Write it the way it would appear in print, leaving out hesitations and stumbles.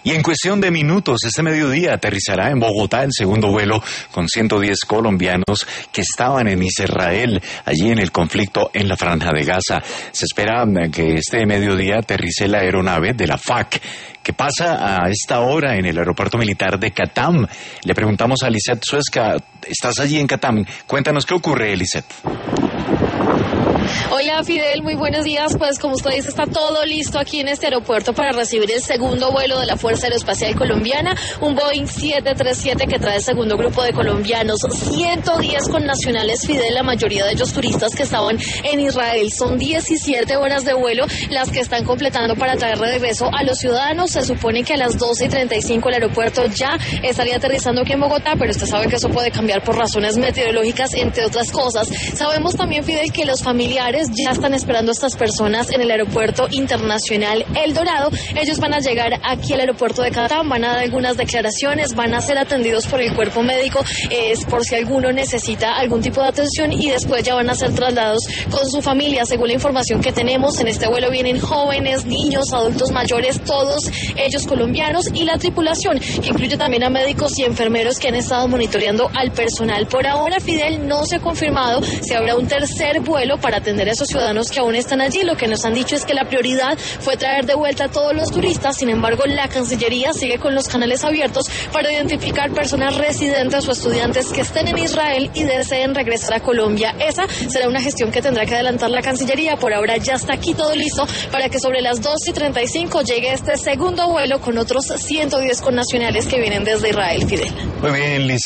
Y en cuestión de minutos, este mediodía aterrizará en Bogotá el segundo vuelo con 110 colombianos que estaban en Israel, allí en el conflicto en la Franja de Gaza. Se espera que este mediodía aterrice la aeronave de la FAC, que pasa a esta hora en el aeropuerto militar de Catam. Le preguntamos a Lisette Suezca, ¿estás allí en Catam? Cuéntanos qué ocurre, Lisette. Hola Fidel, muy buenos días. Pues como usted dice, está todo listo aquí en este aeropuerto para recibir el segundo vuelo de la Fuerza Aeroespacial Colombiana, un Boeing 737 que trae el segundo grupo de colombianos, 110 connacionales, Fidel, la mayoría de ellos turistas que estaban en Israel. Son 17 horas de vuelo las que están completando para traer de regreso a los ciudadanos. Se supone que a las 12:35 el aeropuerto ya estaría aterrizando aquí en Bogotá, pero usted sabe que eso puede cambiar por razones meteorológicas, entre otras cosas. Sabemos también, Fidel, que los familiares ya están esperando a estas personas en el aeropuerto internacional El Dorado. Ellos van a llegar aquí al aeropuerto de Catam, van a dar algunas declaraciones, van a ser atendidos por el cuerpo médico, por si alguno necesita algún tipo de atención, y después ya van a ser trasladados con su familia. Según la información que tenemos, en este vuelo vienen jóvenes, niños, adultos mayores, todos ellos colombianos, y la tripulación, que incluye también a médicos y enfermeros que han estado monitoreando al personal. Por ahora, Fidel, no se ha confirmado si habrá un tercer vuelo para atender a esos ciudadanos que aún están allí. Lo que nos han dicho es que la prioridad fue traer de vuelta a todos los turistas. Sin embargo, la Cancillería sigue con los canales abiertos para identificar personas residentes o estudiantes que estén en Israel y deseen regresar a Colombia. Esa será una gestión que tendrá que adelantar la Cancillería. Por ahora ya está aquí todo listo para que sobre las 12:35 llegue este segundo vuelo con otros 110 connacionales que vienen desde Israel, Fidel. Muy bien, Liz.